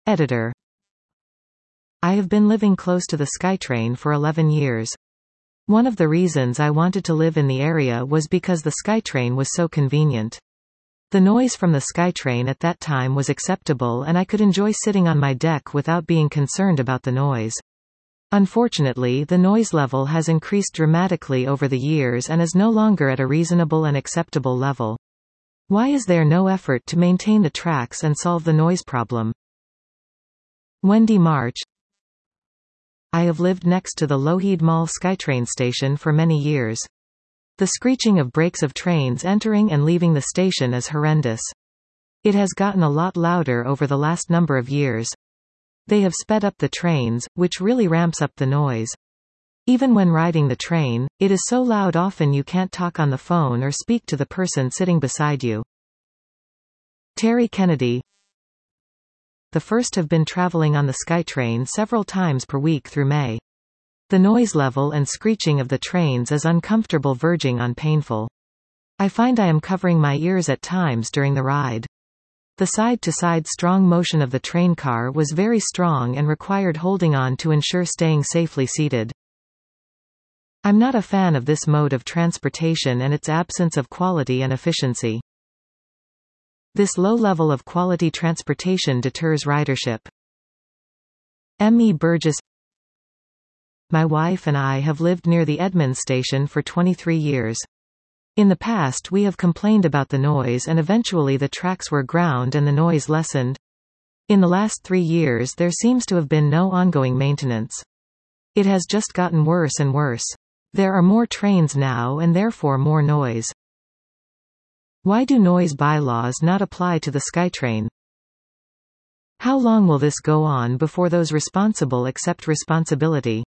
Editor. I have been living close to the SkyTrain for 11 years. One of the reasons I wanted to live in the area was because the SkyTrain was so convenient. The noise from the SkyTrain at that time was acceptable and I could enjoy sitting on my deck without being concerned about the noise. Unfortunately, the noise level has increased dramatically over the years and is no longer at a reasonable and acceptable level. Why is there no effort to maintain the tracks and solve the noise problem? Wendy March. I have lived next to the Lougheed Mall SkyTrain station for many years. The screeching of brakes of trains entering and leaving the station is horrendous. It has gotten a lot louder over the last number of years. They have sped up the trains, which really ramps up the noise. Even when riding the train, it is so loud often you can't talk on the phone or speak to the person sitting beside you. Terry Kennedy. The first have been traveling on the SkyTrain several times per week through May. The noise level and screeching of the trains is uncomfortable verging on painful. I find I am covering my ears at times during the ride. The side-to-side strong motion of the train car was very strong and required holding on to ensure staying safely seated. I'm not a fan of this mode of transportation and its absence of quality and efficiency. This low level of quality transportation deters ridership. M. E. Burgess. My wife and I have lived near the Edmonds station for 23 years. In the past we have complained about the noise and eventually the tracks were ground and the noise lessened. In the last 3 years there seems to have been no ongoing maintenance. It has just gotten worse and worse. There are more trains now and therefore more noise. Why do noise bylaws not apply to the SkyTrain? How long will this go on before those responsible accept responsibility?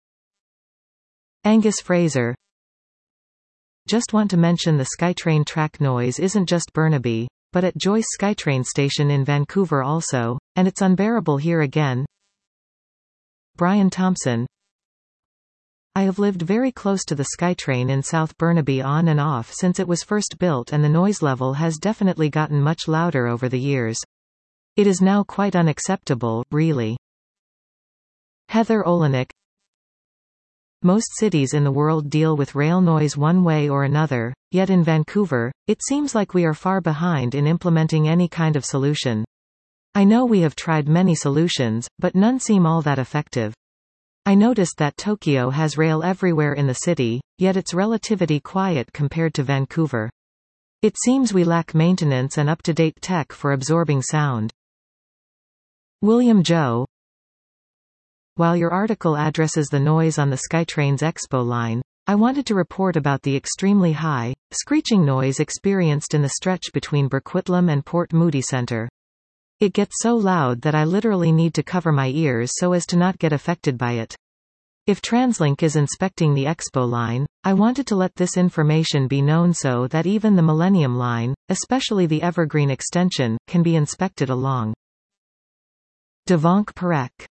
Angus Fraser. Just want to mention the SkyTrain track noise isn't just Burnaby, but at Joyce SkyTrain station in Vancouver also, and it's unbearable here again. Brian Thompson. I have lived very close to the SkyTrain in South Burnaby on and off since it was first built and the noise level has definitely gotten much louder over the years. It is now quite unacceptable, really. Heather Olenek. Most cities in the world deal with rail noise one way or another, yet in Vancouver, it seems like we are far behind in implementing any kind of solution. I know we have tried many solutions, but none seem all that effective. I noticed that Tokyo has rail everywhere in the city, yet it's relatively quiet compared to Vancouver. It seems we lack maintenance and up-to-date tech for absorbing sound. William Joe. While your article addresses the noise on the SkyTrain's Expo line, I wanted to report about the extremely high, screeching noise experienced in the stretch between Burquitlam and Port Moody Centre. It gets so loud that I literally need to cover my ears so as to not get affected by it. If TransLink is inspecting the Expo line, I wanted to let this information be known so that even the Millennium line, especially the Evergreen extension, can be inspected along. Devank Parekh.